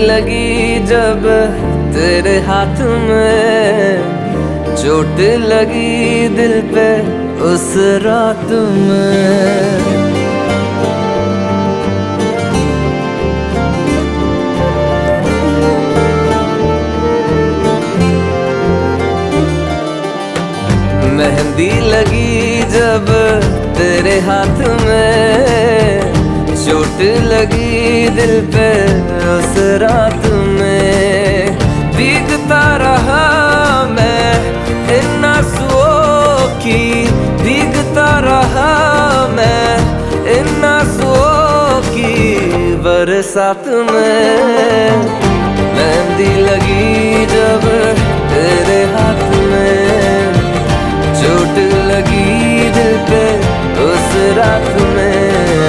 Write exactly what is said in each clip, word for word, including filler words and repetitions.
लगी जब तेरे हाथ में, चोट लगी दिल पे उस रात में। मेहंदी लगी जब तेरे हाथ में, चोट लगी दिल पे उस रात में। भीगता रहा मैं इन आंसुओं की, भीगता रहा मैं इन आंसुओं की बरसात में। मेहंदी लगी जब तेरे हाथ में, चोट लगी दिल पे उस रात में।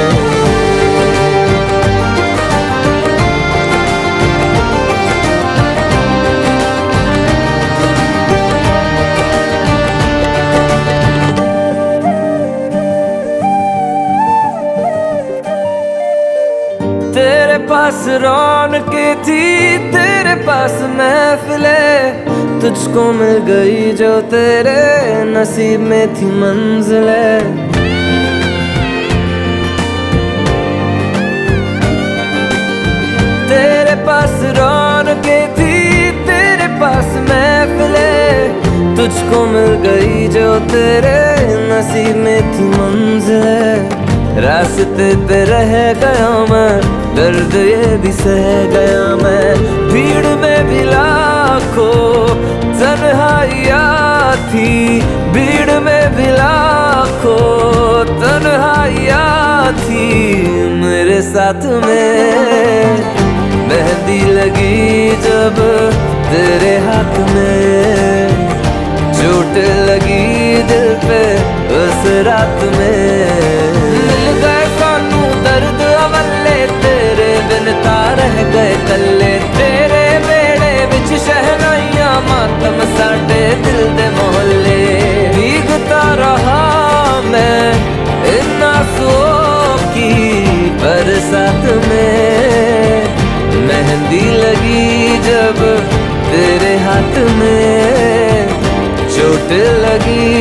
तेरे पास रौनकें थी, तेरे पास महफिलें, तुझको मिल गई जो तेरे नसीब में थी मंजिलें। तेरे पास रौनकें थी, तेरे पास महफिलें, तुझको मिल गई जो तेरे नसीब में थी मंजिलें। रास्ते पे रह गया मैं, दर्द ये भी सह गया मैं, भीड़ में भी लाखों तन्हाइयाँ थी, भीड़ में भी लाखों तन्हाइयाँ थी मेरे साथ में। मेहंदी लगी जब तेरे हाथ में, चोट लगी दिल पे उस रात में। मिल गए सानू दर्द अवल्ले, तेरे बिन तार रह गए कल्ले, तेरे बेड़े विच शहनाइयां मातम साडे दिल दे मोहल्ले। भीगता रहा मैं इन आंसुओं की बरसात में। मेहंदी लगी जब तेरे हाथ में, चोट लगी